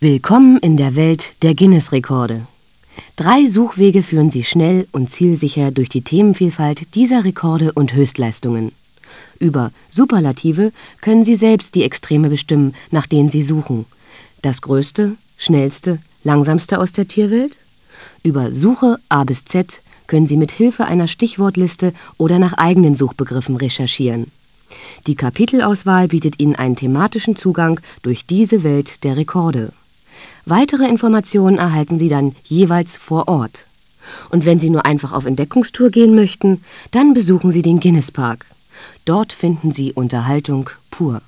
Willkommen in der Welt der Guinness-Rekorde. 3 Suchwege führen Sie schnell und zielsicher durch die Themenvielfalt dieser Rekorde und Höchstleistungen. Über Superlative können Sie selbst die Extreme bestimmen, nach denen Sie suchen. Das Größte, Schnellste, Langsamste aus der Tierwelt? Über Suche A bis Z können Sie mit Hilfe einer Stichwortliste oder nach eigenen Suchbegriffen recherchieren. Die Kapitelauswahl bietet Ihnen einen thematischen Zugang durch diese Welt der Rekorde. Weitere Informationen erhalten Sie dann jeweils vor Ort. Und wenn Sie nur einfach auf Entdeckungstour gehen möchten, dann besuchen Sie den Guinness Park. Dort finden Sie Unterhaltung pur.